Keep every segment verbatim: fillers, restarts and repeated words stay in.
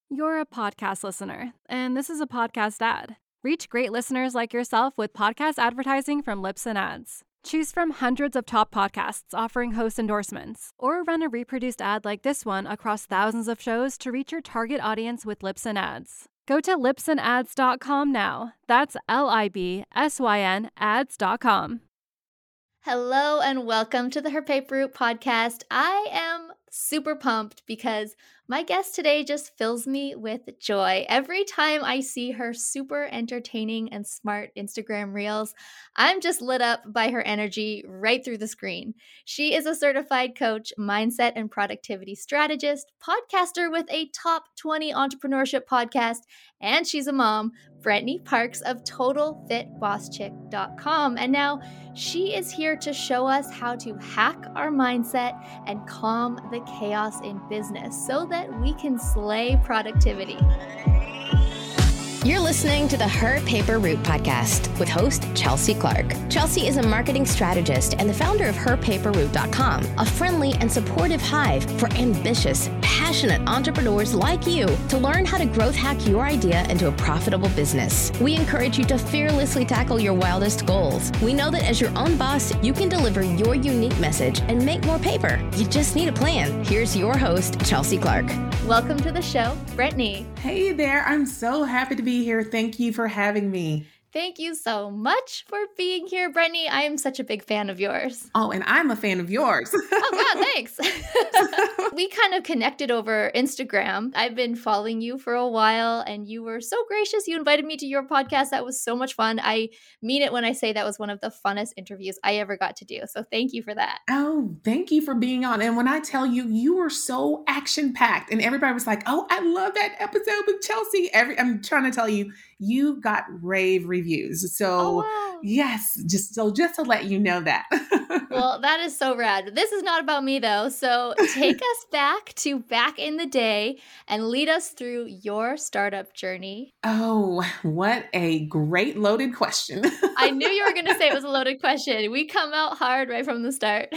You're a podcast listener, and this is a podcast ad. Reach great listeners like yourself with podcast advertising from Libsyn Ads. Choose from hundreds of top podcasts offering host endorsements, or run a reproduced ad like this one across thousands of shows to reach your target audience with Libsyn Ads. Go to libsyn ads dot com now. That's L I B S Y N ads dot com. Hello and welcome to the Her Paper Route podcast. I am super pumped because my guest today just fills me with joy. Every time I see her super entertaining and smart Instagram reels, I'm just lit up by her energy right through the screen. She is a certified coach, mindset and productivity strategist, podcaster with a top twenty entrepreneurship podcast, and she's a mom, Brittany Parks of total fit boss chick dot com. And now she is here to show us how to hack our mindset and calm the chaos in business so that we can slay productivity. You're listening to the Her Paper Route podcast with host Chelsea Clark. Chelsea is a marketing strategist and the founder of her paper route dot com, a friendly and supportive hive for ambitious, passionate entrepreneurs like you to learn how to growth hack your idea into a profitable business. We encourage you to fearlessly tackle your wildest goals. We know that as your own boss, you can deliver your unique message and make more paper. You just need a plan. Here's your host, Chelsea Clark. Welcome to the show, Brittany. Hey there. I'm so happy to be here. Thank you for having me. Thank you so much for being here, Brittany. I am such a big fan of yours. Oh, and I'm a fan of yours. Oh, God, thanks. We kind of connected over Instagram. I've been following you for a while, and you were so gracious. You invited me to your podcast. That was so much fun. I mean it when I say that was one of the funnest interviews I ever got to do. So thank you for that. Oh, thank you for being on. And when I tell you, you were so action-packed, and everybody was like, oh, I love that episode with Chelsea. Every I'm trying to tell you, you got rave reviews. So oh, wow. yes, just so just to let you know that. Well, that is so rad. This is not about me though. So take us back to back in the day and lead us through your startup journey. Oh, what a great loaded question. I knew you were going to say it was a loaded question. We come out hard right from the start.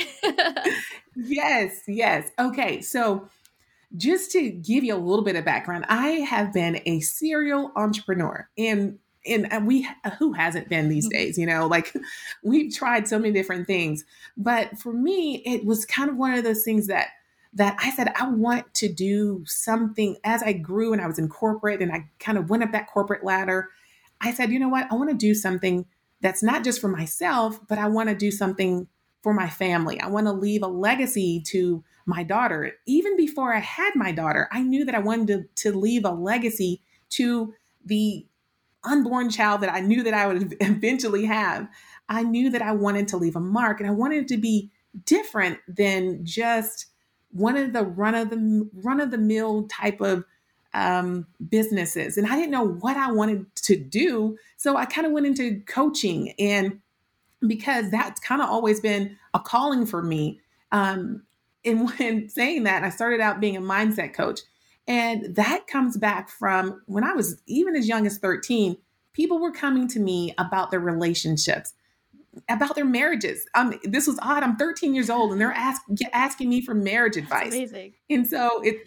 Yes, yes. Okay, so just to give you a little bit of background, I have been a serial entrepreneur, and and we who hasn't been these days, you know, like we've tried so many different things. But for me, it was kind of one of those things that that I said, I want to do something as I grew and I was in corporate and I kind of went up that corporate ladder. I said, you know what, I want to do something that's not just for myself, but I want to do something for my family. I want to leave a legacy to my daughter. Even before I had my daughter, I knew that I wanted to, to leave a legacy to the unborn child that I knew that I would eventually have. I knew that I wanted to leave a mark, and I wanted it to be different than just one of the run of the run of the mill type of um, businesses. And I didn't know what I wanted to do. So I kind of went into coaching, and because that's kind of always been a calling for me. Um, and when saying that, I started out being a mindset coach. And that comes back from when I was even as young as thirteen, people were coming to me about their relationships, about their marriages. Um, this was odd. I'm thirteen years old and they're ask, asking me for marriage advice. That's amazing. And so it,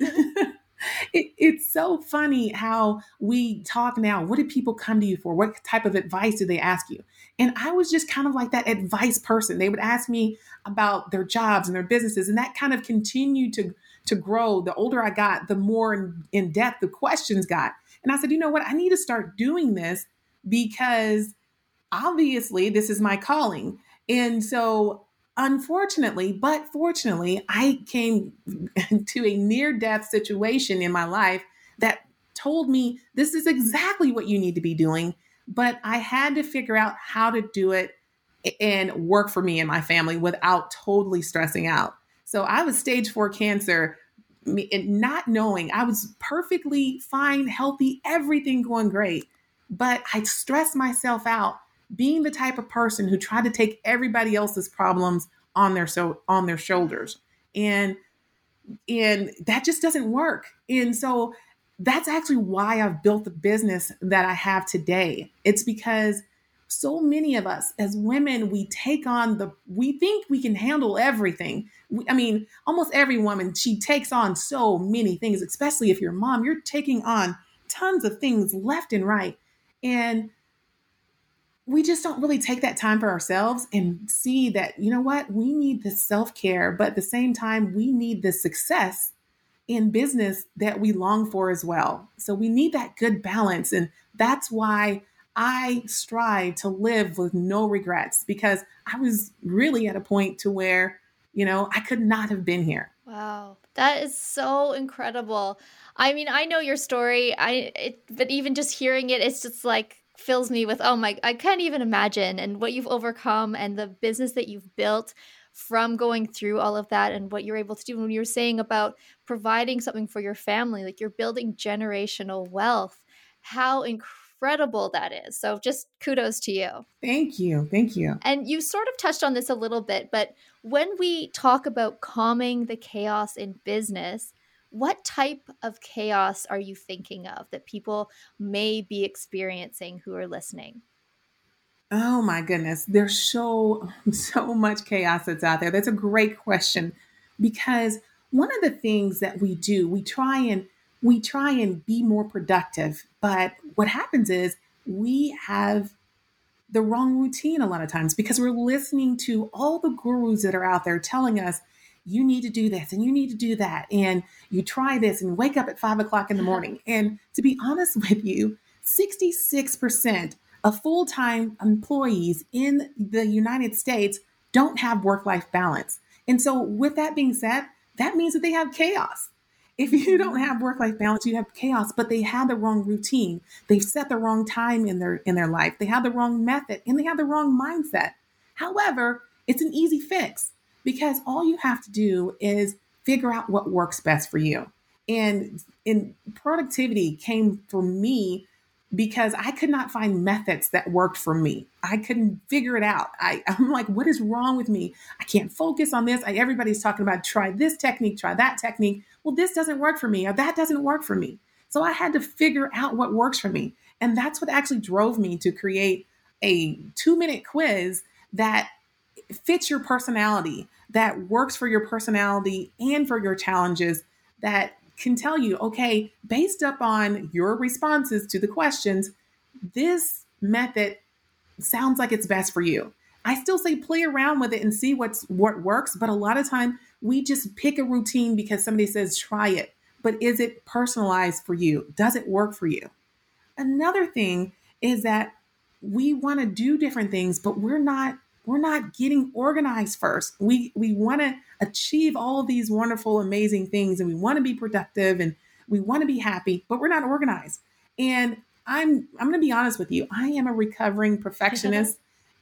it, it's so funny how we talk now. What did people come to you for? What type of advice do they ask you? And I was just kind of like that advice person. They would ask me about their jobs and their businesses. And that kind of continued to, to grow. The older I got, the more in, in depth the questions got. And I said, you know what? I need to start doing this because obviously this is my calling. And so unfortunately, but fortunately, I came to a near-death situation in my life that told me this is exactly what you need to be doing. But I had to figure out how to do it and work for me and my family without totally stressing out. So I was stage four cancer, not knowing I was perfectly fine, healthy, everything going great. But I stressed myself out being the type of person who tried to take everybody else's problems on their so on their shoulders. And and that just doesn't work. And so that's actually why I've built the business that I have today. It's because so many of us as women, we take on the, we think we can handle everything. We, I mean, almost every woman, she takes on so many things, especially if you're a mom, you're taking on tons of things left and right. And we just don't really take that time for ourselves and see that, you know what, we need this self-care, but at the same time, we need the success in business that we long for as well. So we need that good balance. And that's why I strive to live with no regrets, because I was really at a point to where, you know, I could not have been here. Wow. That is so incredible. I mean, I know your story, I, it, but even just hearing it, it's just like, fills me with, oh my, I can't even imagine, and what you've overcome and the business that you've built from going through all of that and what you're able to do. When you were saying about providing something for your family, like you're building generational wealth, how incredible that is. So just kudos to you. Thank you. Thank you. And you sort of touched on this a little bit, but when we talk about calming the chaos in business, what type of chaos are you thinking of that people may be experiencing who are listening? Oh my goodness. There's so, so much chaos that's out there. That's a great question, because one of the things that we do, we try and we try and be more productive. But what happens is we have the wrong routine a lot of times, because we're listening to all the gurus that are out there telling us, you need to do this and you need to do that. And you try this and wake up at five o'clock in the morning. And to be honest with you, sixty-six percent of full-time employees in the United States don't have work-life balance. And so with that being said, that means that they have chaos. If you don't have work-life balance, you have chaos, but they have the wrong routine. They've set the wrong time in their, in their life. They have the wrong method and they have the wrong mindset. However, it's an easy fix, because all you have to do is figure out what works best for you. And in productivity came for me because I could not find methods that worked for me. I couldn't figure it out. I, I'm like, what is wrong with me? I can't focus on this. I, everybody's talking about try this technique, try that technique. Well, this doesn't work for me, or that doesn't work for me. So I had to figure out what works for me. And that's what actually drove me to create a two minute quiz that fits your personality, that works for your personality and for your challenges, that can tell you, okay, based upon your responses to the questions, this method sounds like it's best for you. I still say play around with it and see what's what works, but a lot of time we just pick a routine because somebody says try it. But is it personalized for you? Does it work for you? Another thing is that we want to do different things, but we're not We're not getting organized first. We we want to achieve all of these wonderful, amazing things, and we want to be productive and we want to be happy, but we're not organized. And I'm I'm going to be honest with you. I am a recovering perfectionist.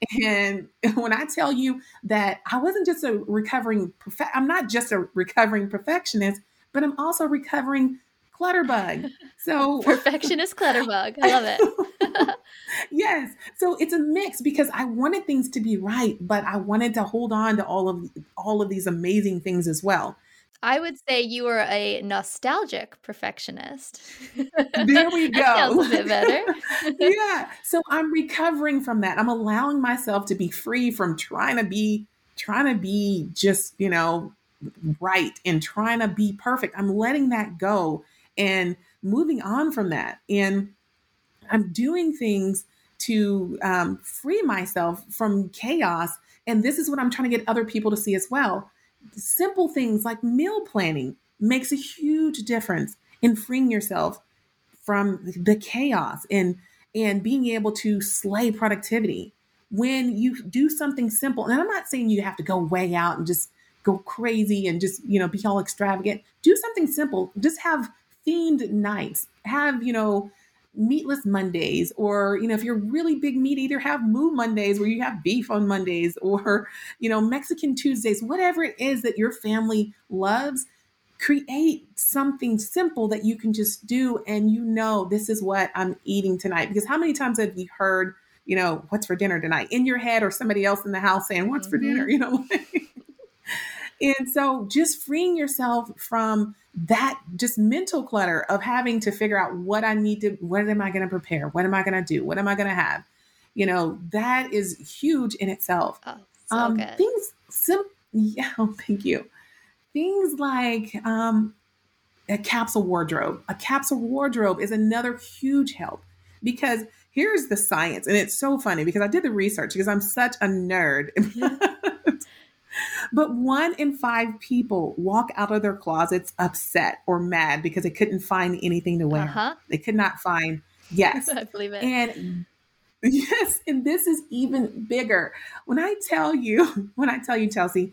And when I tell you that I wasn't just a recovering, perfe- I'm not just a recovering perfectionist, but I'm also a recovering clutterbug. So perfectionist clutterbug. I love it. Yes. So it's a mix, because I wanted things to be right, but I wanted to hold on to all of all of these amazing things as well. I would say you are a nostalgic perfectionist. There we go. That sounds a bit better. Yeah. So I'm recovering from that. I'm allowing myself to be free from trying to be trying to be just, you know, right and trying to be perfect. I'm letting that go and moving on from that. And I'm doing things to um, free myself from chaos. And this is what I'm trying to get other people to see as well. Simple things like meal planning makes a huge difference in freeing yourself from the chaos and, and being able to slay productivity. When you do something simple, and I'm not saying you have to go way out and just go crazy and just, you know, be all extravagant. Do something simple. Just have themed nights. Have, you know, meatless Mondays, or, you know, if you're really big meat eater, have Moo Mondays where you have beef on Mondays, or, you know, Mexican Tuesdays, whatever it is that your family loves. Create something simple that you can just do. And you know, this is what I'm eating tonight. Because how many times have you heard, you know, what's for dinner tonight in your head, or somebody else in the house saying, what's mm-hmm. for dinner, you know? And so just freeing yourself from that just mental clutter of having to figure out what I need to, what am I going to prepare? What am I going to do? What am I going to have? You know, that is huge in itself. Oh, so um, good. Things, sim- yeah, oh, thank you. Things like um, a capsule wardrobe. A capsule wardrobe is another huge help because here's the science. And it's so funny because I did the research because I'm such a nerd. But one in five people walk out of their closets upset or mad because they couldn't find anything to wear. Uh-huh. They could not find, yes. I believe it. And yes, and this is even bigger. When I tell you, when I tell you, Chelsea,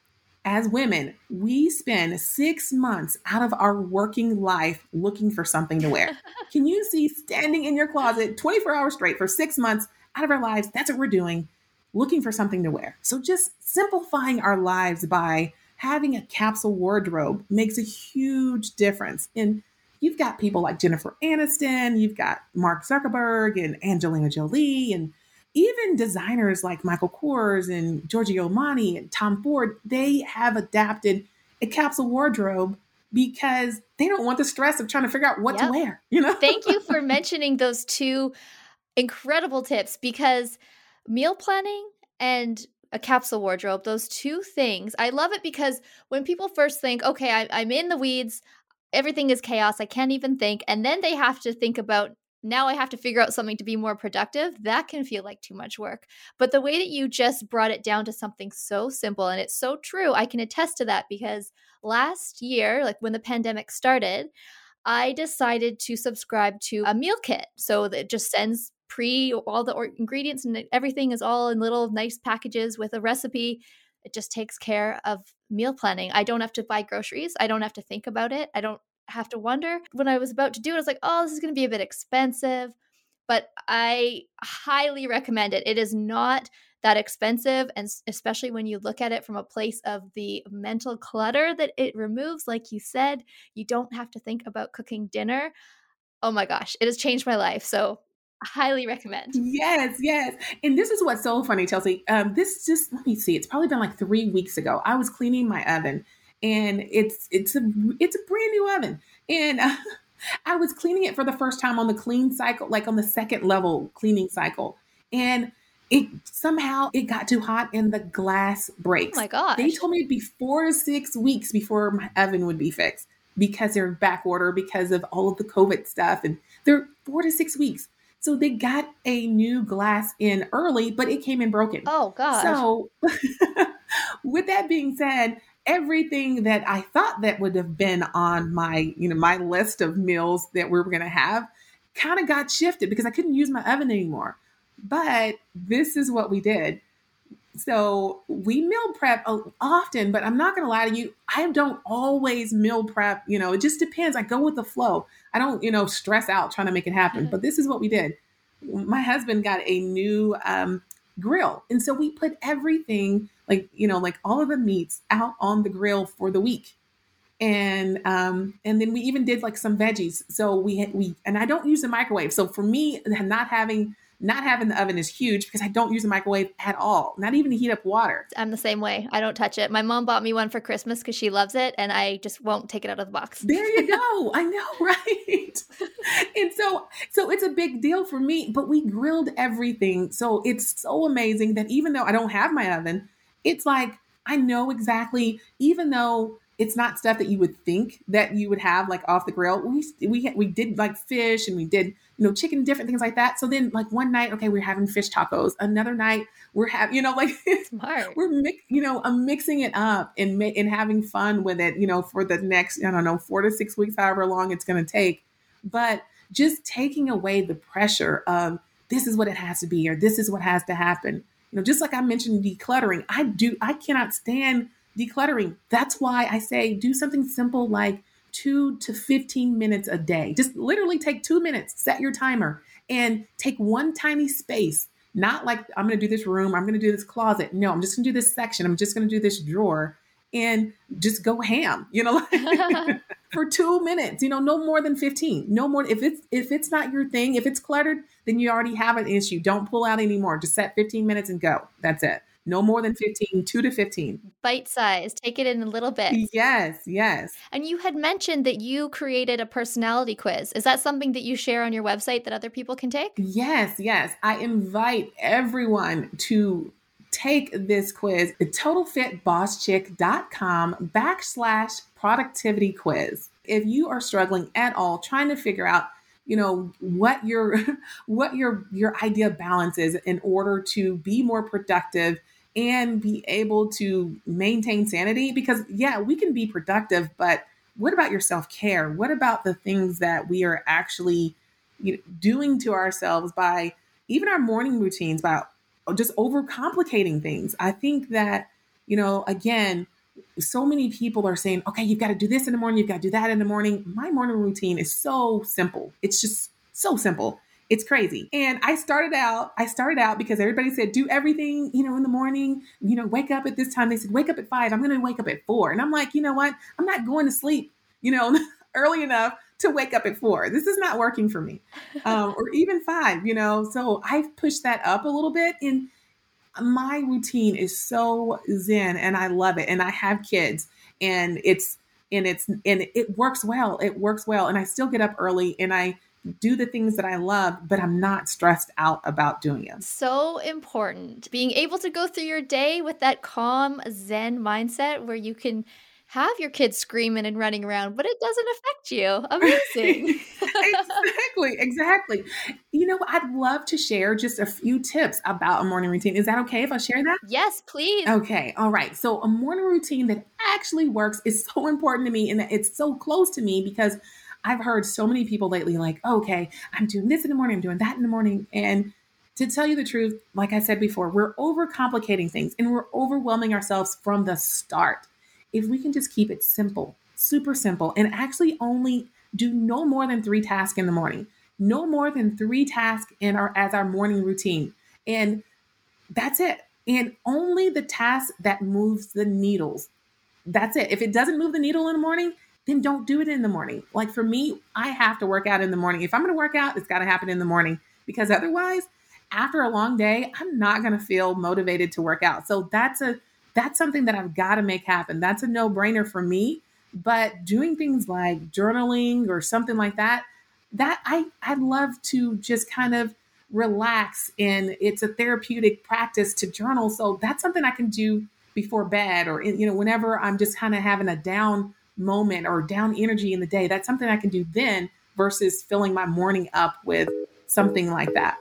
as women, we spend six months out of our working life looking for something to wear. Can you see standing in your closet twenty-four hours straight for six months out of our lives? That's what we're doing, looking for something to wear. So just simplifying our lives by having a capsule wardrobe makes a huge difference. And you've got people like Jennifer Aniston, you've got Mark Zuckerberg and Angelina Jolie, and even designers like Michael Kors and Giorgio Armani and Tom Ford. They have adapted a capsule wardrobe because they don't want the stress of trying to figure out what Yep. to wear. You know? Thank you for mentioning those two incredible tips, because meal planning and a capsule wardrobe, those two things, I love it because when people first think, okay, I, I'm in the weeds, everything is chaos, I can't even think, and then they have to think about, now I have to figure out something to be more productive, that can feel like too much work. But the way that you just brought it down to something so simple, and it's so true, I can attest to that because last year, like when the pandemic started, I decided to subscribe to a meal kit. So that it just sends pre all the or- ingredients and everything is all in little nice packages with a recipe. It just takes care of meal planning. I don't have to buy groceries. I don't have to think about it. I don't have to wonder. When I was about to do it, I was like, oh, this is going to be a bit expensive, but I highly recommend it. It is not that expensive, and especially when you look at it from a place of the mental clutter that it removes, like you said, you don't have to think about cooking dinner. Oh my gosh, it has changed my life. So highly recommend. Yes, yes. And this is what's so funny, Chelsea. Um, this just, let me see, it's probably been like three weeks ago. I was cleaning my oven, and it's it's a it's a brand new oven. And uh, I was cleaning it for the first time on the clean cycle, like on the second level cleaning cycle. And it somehow it got too hot and the glass breaks. Oh my gosh. They told me it'd be four to six weeks before my oven would be fixed because they're back order because of all of the COVID stuff. And they're four to six weeks. So they got a new glass in early, but it came in broken. Oh gosh. So with that being said, everything that I thought that would have been on my, you know, my list of meals that we were going to have kind of got shifted because I couldn't use my oven anymore. But this is what we did. So we meal prep often, but I'm not going to lie to you. I don't always meal prep. You know, it just depends. I go with the flow. I don't, you know, stress out trying to make it happen. But this is what we did. My husband got a new um, grill. And so we put everything like, you know, like all of the meats out on the grill for the week. And um, and then we even did like some veggies. So we had, we and I don't use the microwave. So for me, not having Not having the oven is huge because I don't use a microwave at all, not even to heat up water. I'm the same way. I don't touch it. My mom bought me one for Christmas because she loves it, and I just won't take it out of the box. There you go. I know, right? And so, so it's a big deal for me, but we grilled everything. So it's so amazing that even though I don't have my oven, it's like, I know exactly, even though it's not stuff that you would think that you would have like off the grill. We we we did like fish and we did, you know, chicken, different things like that. So then like one night, okay, we're having fish tacos. Another night we're having, you know, like Smart. we're mix, you know, I'm mixing it up and ma- and having fun with it, you know, for the next, I don't know, four to six weeks, however long it's going to take. But just taking away the pressure of this is what it has to be or this is what has to happen. You know, just like I mentioned decluttering, I do, I cannot stand decluttering. That's why I say do something simple like two to fifteen minutes a day. Just literally take two minutes, set your timer and take one tiny space. Not like I'm going to do this room. I'm going to do this closet. No, I'm just going to do this section. I'm just going to do this drawer and just go ham, you know, like for two minutes, you know, no more than fifteen, no more. If it's, if it's not your thing, if it's cluttered, then you already have an issue. Don't pull out anymore. Just set fifteen minutes and go. That's it. No more than fifteen, two to fifteen. Bite size. Take it in little bits. Yes, yes. And you had mentioned that you created a personality quiz. Is that something that you share on your website that other people can take? Yes, yes. I invite everyone to take this quiz at totalfitbosschick.com backslash productivity quiz. If you are struggling at all, trying to figure out, you know, what your what your your idea balance is in order to be more productive and be able to maintain sanity, because yeah, we can be productive, but what about your self-care? What about the things that we are actually, you know, doing to ourselves by even our morning routines, by just overcomplicating things? I think that, you know, again, so many people are saying, okay, you've got to do this in the morning, you've got to do that in the morning. My morning routine is so simple. It's just so simple. It's crazy. And I started out, I started out because everybody said, do everything, you know, in the morning, you know, wake up at this time. They said, wake up at five. I'm going to wake up at four. And I'm like, you know what? I'm not going to sleep, you know, early enough to wake up at four. This is not working for me. Um, or even five, you know, so I've pushed that up a little bit. And my routine is so zen and I love it. And I have kids and it's, and it's, and it works well. It works well. And I still get up early and I do the things that I love, but I'm not stressed out about doing them. So important. Being able to go through your day with that calm Zen mindset where you can have your kids screaming and running around, but it doesn't affect you. Amazing. Exactly, exactly. You know, I'd love to share just a few tips about a morning routine. Is that okay if I share that? Yes, please. Okay, all right. So a morning routine that actually works is so important to me and it's so close to me because I've heard so many people lately like, oh, okay, I'm doing this in the morning, I'm doing that in the morning. And to tell you the truth, like I said before, we're overcomplicating things and we're overwhelming ourselves from the start. If we can just keep it simple, super simple, and actually only do no more than three tasks in the morning, no more than three tasks in our as our morning routine. And that's it. And only the task that moves the needles. That's it. If it doesn't move the needle in the morning, then don't do it in the morning. Like for me, I have to work out in the morning. If I'm going to work out, it's got to happen in the morning because otherwise, after a long day, I'm not going to feel motivated to work out. So that's a That's something that I've got to make happen. That's a no-brainer for me. But doing things like journaling or something like that, that I, I'd love to just kind of relax. And it's a therapeutic practice to journal. So that's something I can do before bed or, you know, whenever I'm just kind of having a down moment or down energy in the day. That's something I can do then versus filling my morning up with something like that.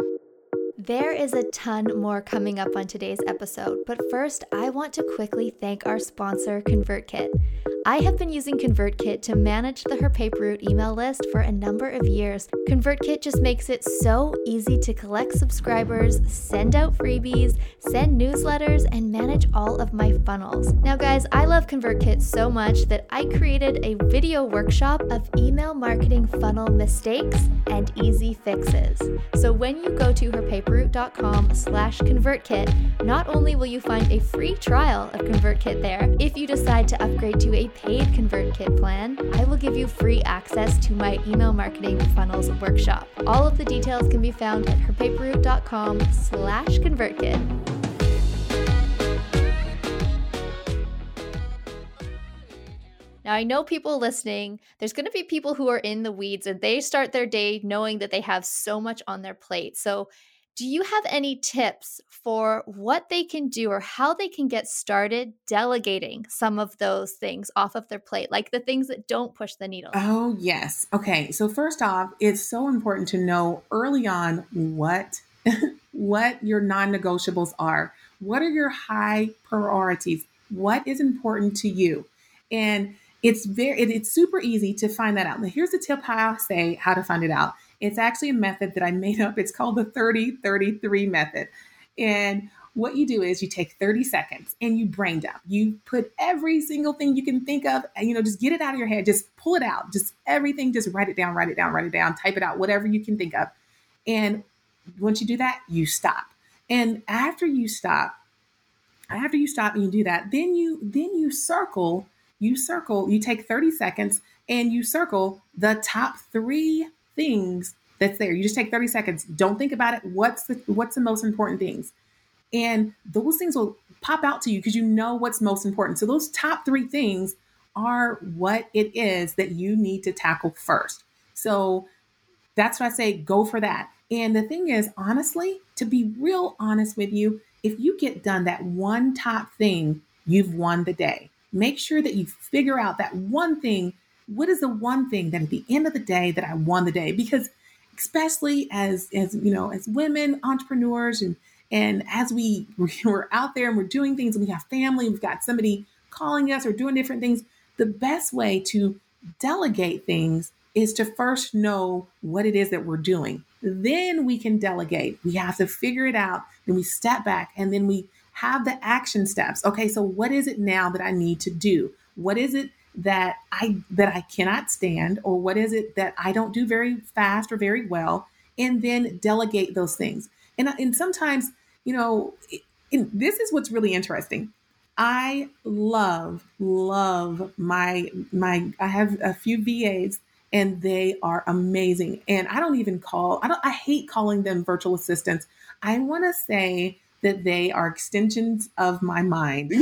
There is a ton more coming up on today's episode, but first I want to quickly thank our sponsor, ConvertKit. I have been using ConvertKit to manage the Her Paper Route email list for a number of years. ConvertKit just makes it so easy to collect subscribers, send out freebies, send newsletters, and manage all of my funnels. Now guys, I love ConvertKit so much that I created a video workshop of email marketing funnel mistakes and easy fixes. So when you go to herpaperroute.com slash ConvertKit, not only will you find a free trial of ConvertKit there, if you decide to upgrade to a paid ConvertKit plan, I will give you free access to my email marketing funnels workshop. All of the details can be found at herpaperroute.com slash ConvertKit. Now, I know people listening, there's going to be people who are in the weeds and they start their day knowing that they have so much on their plate. So do you have any tips for what they can do or how they can get started delegating some of those things off of their plate, like the things that don't push the needle? Oh, yes. Okay. So first off, it's so important to know early on what, what your non-negotiables are. What are your high priorities? What is important to you? And it's very, it, it's super easy to find that out. Now, here's a tip how I say how to find it out. It's actually a method that I made up. It's called the thirty thirty-three method. And what you do is you take thirty seconds and you brain dump. You put every single thing you can think of, and, you know, just get it out of your head. Just pull it out. Just everything. Just write it down, write it down, write it down, type it out, whatever you can think of. And once you do that, you stop. And after you stop, after you stop and you do that, then you, then you circle, you circle, you take thirty seconds and you circle the top three things that's there. You just take thirty seconds. Don't think about it. What's the, what's the most important things? And those things will pop out to you because you know what's most important. So those top three things are what it is that you need to tackle first. So that's why I say go for that. And the thing is, honestly, to be real honest with you, if you get done that one top thing, you've won the day. Make sure that you figure out that one thing. What is the one thing that at the end of the day that I won the day? Because especially as, as you know, as women entrepreneurs, and and as we we're out there and we're doing things, and we have family, we've got somebody calling us or doing different things. The best way to delegate things is to first know what it is that we're doing. Then we can delegate. We have to figure it out. Then we step back, and then we have the action steps. Okay, so what is it now that I need to do? What is it that I that I cannot stand, or what is it that I don't do very fast or very well? And then delegate those things. And and sometimes, you know, and this is what's really interesting. I love, love my, my, I have a few V As, and they are amazing. And I don't even call, I don't, I hate calling them virtual assistants. I want to say that they are extensions of my mind.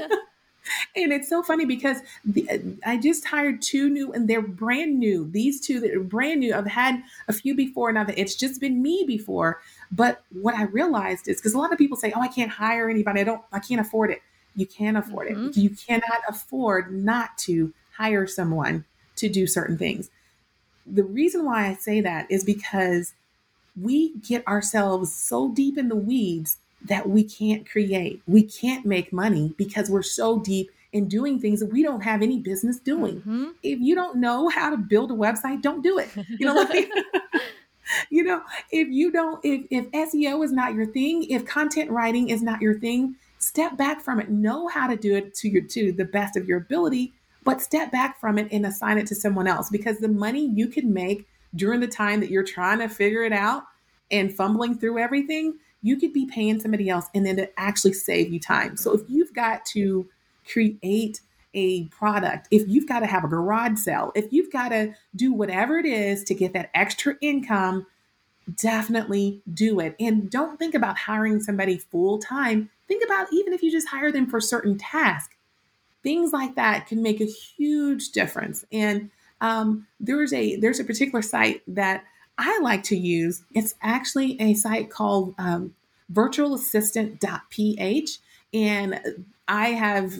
And it's so funny because the, I just hired two new, and they're brand new. These two that are brand new. I've had a few before, now that it's just been me before. But what I realized is, because a lot of people say, oh, I can't hire anybody. I don't, I can't afford it. You can afford mm-hmm. it. You cannot afford not to hire someone to do certain things. The reason why I say that is because we get ourselves so deep in the weeds that we can't create. We can't make money because we're so deep in doing things that we don't have any business doing. Mm-hmm. If you don't know how to build a website, don't do it. You know, like, you know, if you don't, if, if S E O is not your thing, if content writing is not your thing, step back from it. Know how to do it to your, to the best of your ability, but step back from it and assign it to someone else, because the money you can make during the time that you're trying to figure it out and fumbling through everything, you could be paying somebody else, and then to actually save you time. So if you've got to create a product, if you've got to have a garage sale, if you've got to do whatever it is to get that extra income, definitely do it. And don't think about hiring somebody full time. Think about even if you just hire them for certain tasks, things like that can make a huge difference. And um, there's a there's a particular site that I like to use. It's actually a site called um, virtual assistant dot p h. And I have,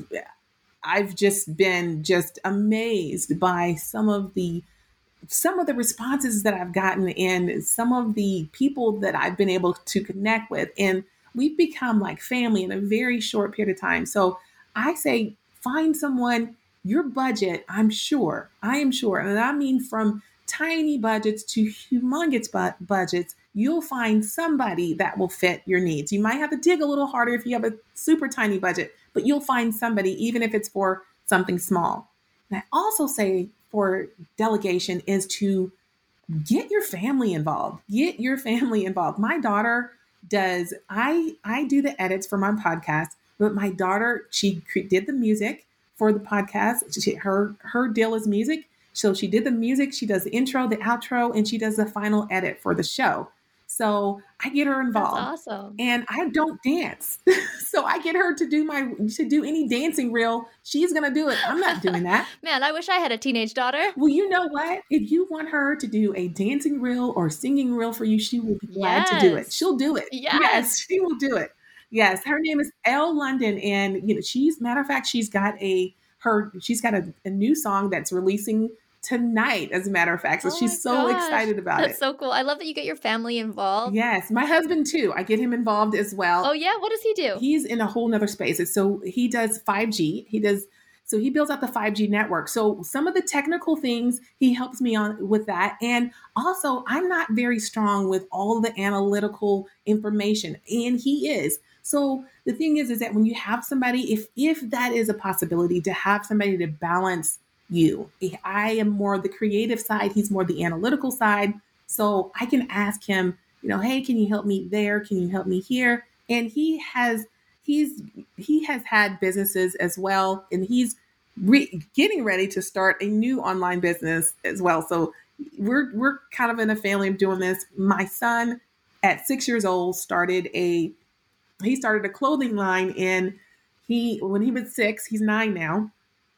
I've just been just amazed by some of the, some of the responses that I've gotten, and some of the people that I've been able to connect with. And we've become like family in a very short period of time. So I say, find someone, your budget, I'm sure, I am sure, and I mean from tiny budgets to humongous bu- budgets, you'll find somebody that will fit your needs. You might have to dig a little harder if you have a super tiny budget, but you'll find somebody, even if it's for something small. And I also say for delegation is to get your family involved. Get your family involved. My daughter does, I, I do the edits for my podcast, but my daughter, she did the music for the podcast. She, her, her deal is music. So she did the music, she does the intro, the outro, and she does the final edit for the show. So I get her involved. That's awesome. And I don't dance. So I get her to do my, to do any dancing reel. She's going to do it. I'm not doing that. Man, I wish I had a teenage daughter. Well, you know what? If you want her to do a dancing reel or singing reel for you, she will be glad yes. to do it. She'll do it. Yes. yes, she will do it. Yes. Her name is Elle London. And, you know, she's, matter of fact, she's got a, her, she's got a, a new song that's releasing tonight, as a matter of fact. So oh she's so gosh. excited about That's it. That's so cool. I love that you get your family involved. Yes. My husband too. I get him involved as well. Oh yeah? What does he do? He's in a whole nother space. So he does five G. He does, so he builds out the five G network. So some of the technical things, he helps me on with that. And also I'm not very strong with all the analytical information, and he is. So the thing is, is that when you have somebody, if, if that is a possibility, to have somebody to balance you. I am more the creative side. He's more the analytical side. So I can ask him, you know, hey, can you help me there? Can you help me here? And he has, he's, he has had businesses as well. And he's re- getting ready to start a new online business as well. So we're, we're kind of in a family of doing this. My son at six years old started a he started a clothing line, and he, when he was six, he's nine now.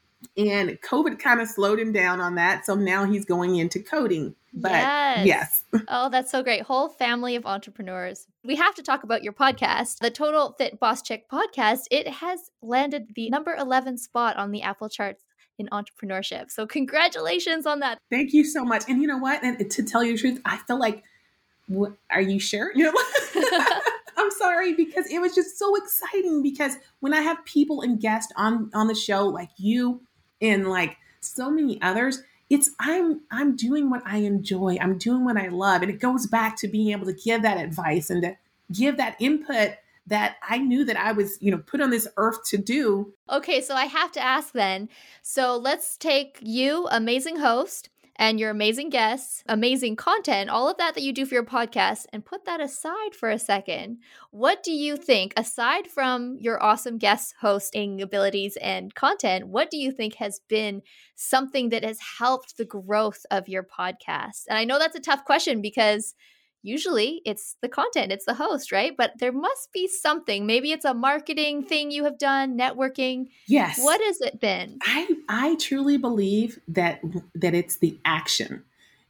And COVID kind of slowed him down on that. So now he's going into coding. But yes. yes. Oh, that's so great. Whole family of entrepreneurs. We have to talk about your podcast, the Total Fit Boss Chick podcast. It has landed the number eleven spot on the Apple charts in entrepreneurship. So congratulations on that. Thank you so much. And you know what? And to tell you the truth, I feel like, what, are you sure? You know, I'm sorry, because it was just so exciting, because when I have people and guests on, on the show like you and like so many others, it's I'm I'm doing what I enjoy. I'm doing what I love. And it goes back to being able to give that advice and to give that input that I knew that I was, you know, put on this earth to do. Okay, so I have to ask then. So let's take you, amazing host, and your amazing guests, amazing content, all of that that you do for your podcast, and put that aside for a second. What do you think, aside from your awesome guest hosting abilities and content, what do you think has been something that has helped the growth of your podcast? And I know that's a tough question, because usually it's the content, it's the host, right? But there must be something. Maybe it's a marketing thing you have done, networking. Yes. What has it been? I I truly believe that that it's the action.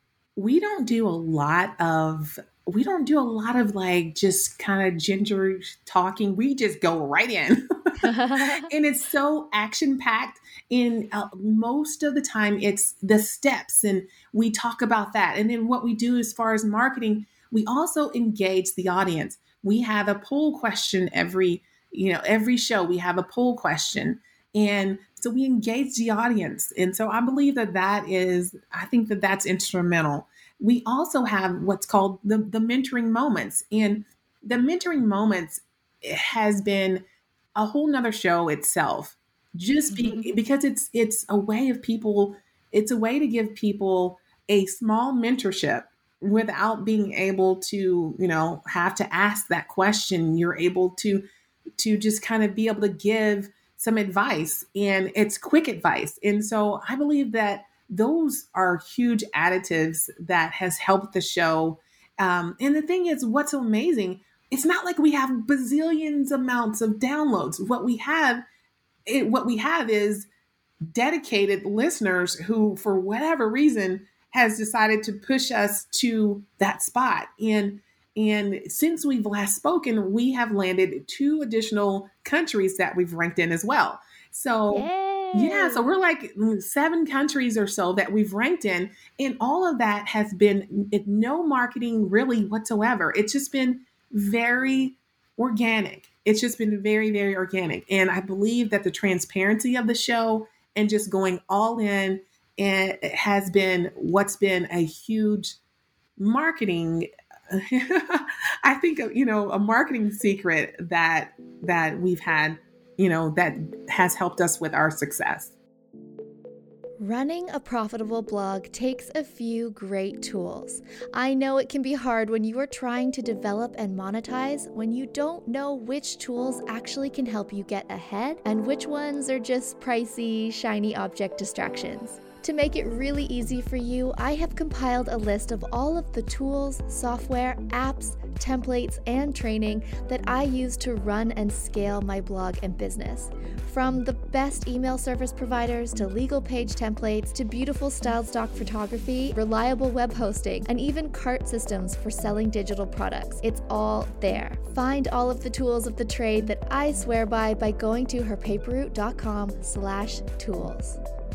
We don't do a lot of we don't do a lot of like just kind of ginger talking. We just go right in. And it's so action packed. In uh, most of the time, it's the steps, and we talk about that. And then what we do as far as marketing, we also engage the audience. We have a poll question every, you know, every show. We have a poll question, and so we engage the audience. And so I believe that that is, I think that that's instrumental. We also have what's called the the mentoring moments, and the mentoring moments has been a whole nother show itself. Just be, mm-hmm. because it's it's a way of people, it's a way to give people a small mentorship without being able to, you know, have to ask that question. You're able to to just kind of be able to give some advice, and it's quick advice. And so I believe that those are huge additives that has helped the show. Um, and the thing is, what's amazing, it's not like we have bazillions amounts of downloads. What we have It, what we have is dedicated listeners who, for whatever reason, has decided to push us to that spot. And and since we've last spoken, we have landed two additional countries that we've ranked in as well. So Yay. yeah, so we're like seven countries or so that we've ranked in, and all of that has been no marketing really whatsoever. It's just been very organic. It's just been very, very organic. And I believe that the transparency of the show and just going all in, and it has been what's been a huge marketing, I think, you know, a marketing secret that that we've had, you know, that has helped us with our success. Running a profitable blog takes a few great tools. I know it can be hard when you are trying to develop and monetize, when you don't know which tools actually can help you get ahead and which ones are just pricey, shiny object distractions. To make it really easy for you, I have compiled a list of all of the tools, software, apps, templates, and training that I use to run and scale my blog and business. From the best email service providers to legal page templates to beautiful styled stock photography, reliable web hosting, and even cart systems for selling digital products. It's all there. Find all of the tools of the trade that I swear by by going to herpaperroute.com slash tools.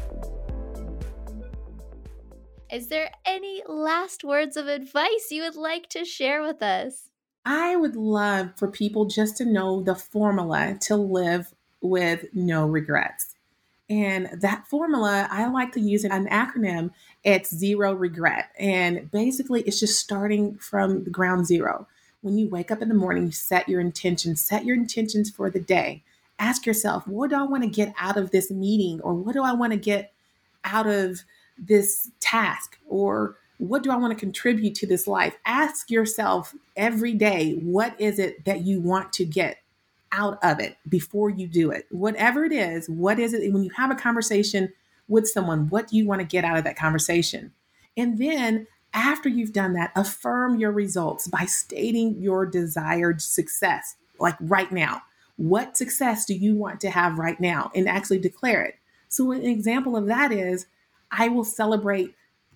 Is there any last words of advice you would like to share with us? I would love for people just to know the formula to live with no regrets. And that formula, I like to use an acronym. It's zero regret. And basically, it's just starting from the ground zero. When you wake up in the morning, you set your intentions, set your intentions for the day. Ask yourself, what do I want to get out of this meeting? Or what do I want to get out of this task? Or what do I want to contribute to this life? Ask yourself every day, what is it that you want to get out of it before you do it? Whatever it is, what is it when you have a conversation with someone, what do you want to get out of that conversation? And then after you've done that, affirm your results by stating your desired success. like right now? What success do you want to have right now? And actually declare it. So an example of that is I will celebrate,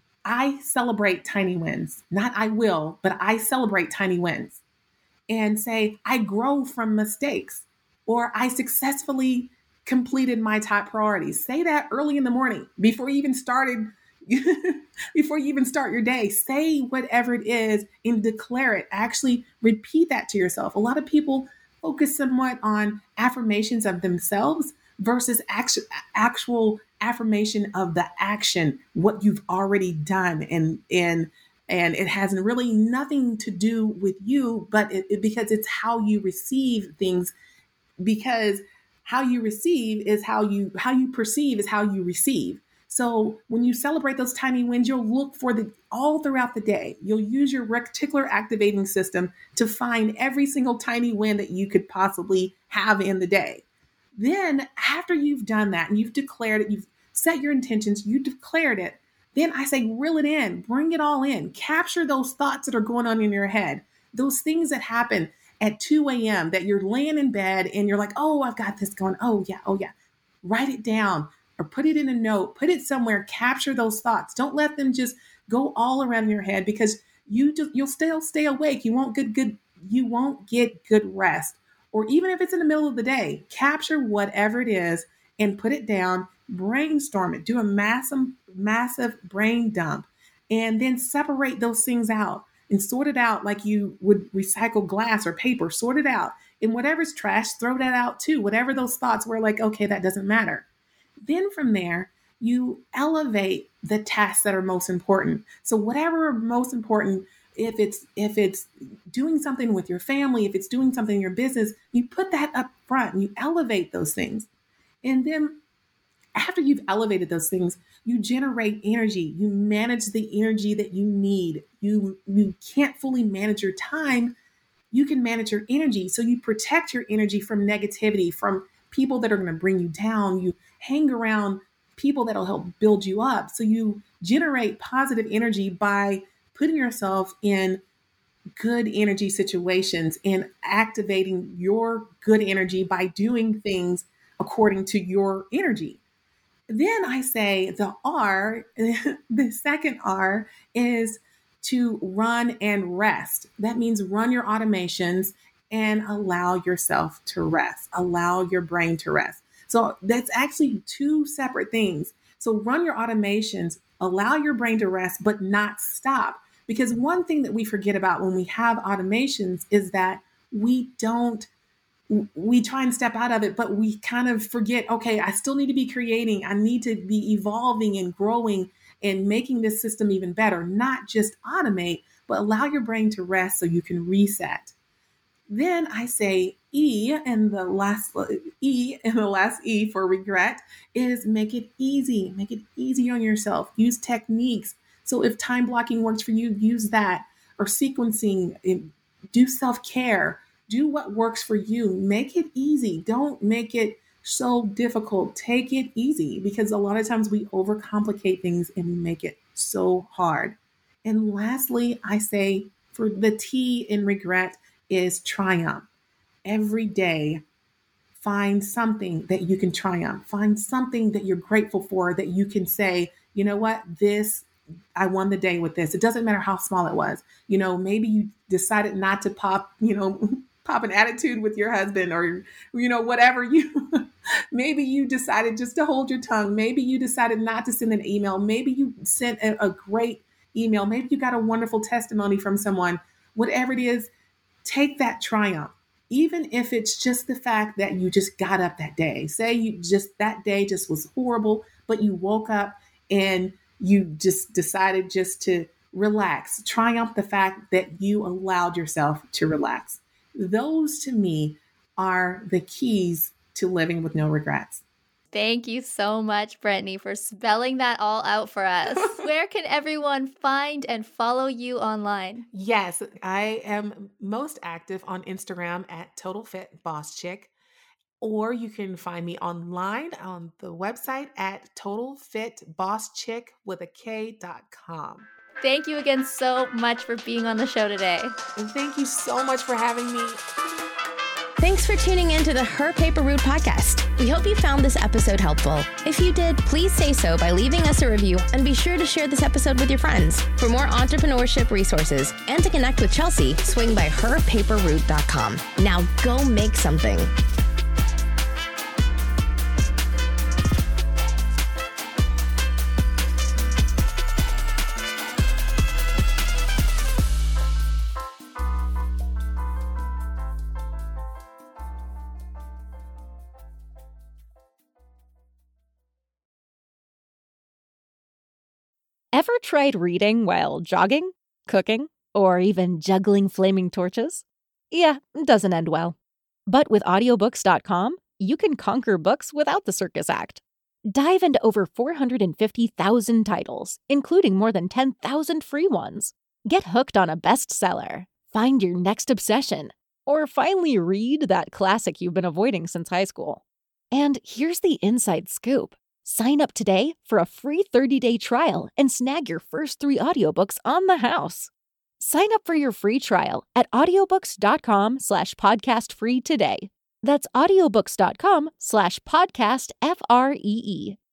I celebrate tiny wins. Not I will, but I celebrate tiny wins. And say, I grow from mistakes, or I successfully completed my top priorities. Say that early in the morning before you even started, before you even start your day. Say whatever it is and declare it. Actually repeat that to yourself. A lot of people focus somewhat on affirmations of themselves versus actual, actual affirmation of the action, what you've already done. And, and, and it has really nothing to do with you, but it, it, because it's how you receive things, because how you receive is how you, how you perceive is how you receive. So when you celebrate those tiny wins, you'll look for the all throughout the day. You'll use your reticular activating system to find every single tiny win that you could possibly have in the day. Then after you've done that and you've declared it, you've set your intentions, you declared it, then I say, reel it in, bring it all in, capture those thoughts that are going on in your head, those things that happen at two a.m. that you're laying in bed and you're like, oh, I've got this going. Oh yeah. Oh yeah. Write it down or put it in a note, put it somewhere, capture those thoughts. Don't let them just go all around your head, because you just, you'll still stay awake. You won't get good, you won't get good rest. Or even if it's in the middle of the day, capture whatever it is and put it down, brainstorm it, do a massive, massive brain dump, and then separate those things out and sort it out like you would recycle glass or paper, sort it out. And whatever's trash, throw that out too. Whatever those thoughts were like, okay, that doesn't matter. Then from there, you elevate the tasks that are most important. So whatever are most important, if it's if it's doing something with your family, if it's doing something in your business, you put that up front and you elevate those things. And then after you've elevated those things, you generate energy. You manage the energy that you need. You, you can't fully manage your time. You can manage your energy. So you protect your energy from negativity, from people that are going to bring you down. You hang around people that'll help build you up. So you generate positive energy by putting yourself in good energy situations and activating your good energy by doing things according to your energy. Then I say the R, the second R is to run and rest. That means run your automations and allow yourself to rest, allow your brain to rest. So that's actually two separate things. So run your automations, allow your brain to rest, but not stop. Because one thing that we forget about when we have automations is that we don't, we try and step out of it, but we kind of forget, okay, I still need to be creating. I need to be evolving and growing and making this system even better, not just automate, but allow your brain to rest so you can reset. Then I say E, and the last E and the last E for regret is make it easy. Make it easy on yourself. Use techniques. So if time blocking works for you, use that. Or sequencing, do self-care, do what works for you. Make it easy. Don't make it so difficult. Take it easy, because a lot of times we overcomplicate things and we make it so hard. And lastly, I say for the T in regret is triumph. Every day, find something that you can triumph. Find something that you're grateful for, that you can say, you know what, this, I won the day with this. It doesn't matter how small it was. You know, maybe you decided not to pop, you know, pop an attitude with your husband, or, you know, whatever you, maybe you decided just to hold your tongue. Maybe you decided not to send an email. Maybe you sent a, a great email. Maybe you got a wonderful testimony from someone. Whatever it is, take that triumph. Even if it's just the fact that you just got up that day. Say you just, that day just was horrible, but you woke up and you just decided just to relax. Triumph the fact that you allowed yourself to relax. Those to me are the keys to living with no regrets. Thank you so much, Brittany, for spelling that all out for us. Where can everyone find and follow you online? Yes, I am most active on Instagram at Total Fit Boss Chick, or you can find me online on the website at total fit boss chick with a K dot com. Thank you again so much for being on the show today. And thank you so much for having me. Thanks for tuning in to the Her Paper Route podcast. We hope you found this episode helpful. If you did, please say so by leaving us a review and be sure to share this episode with your friends. For more entrepreneurship resources and to connect with Chelsea, swing by her paper route dot com. Now go make something. Ever tried reading while jogging, cooking, or even juggling flaming torches? Yeah, it doesn't end well. But with audiobooks dot com, you can conquer books without the circus act. Dive into over four hundred fifty thousand titles, including more than ten thousand free ones. Get hooked on a bestseller, find your next obsession, or finally read that classic you've been avoiding since high school. And here's the inside scoop. Sign up today for a free thirty-day trial and snag your first three audiobooks on the house. Sign up for your free trial at audiobooks dot com slash podcast free today. That's audiobooks dot com slash podcast F R E E.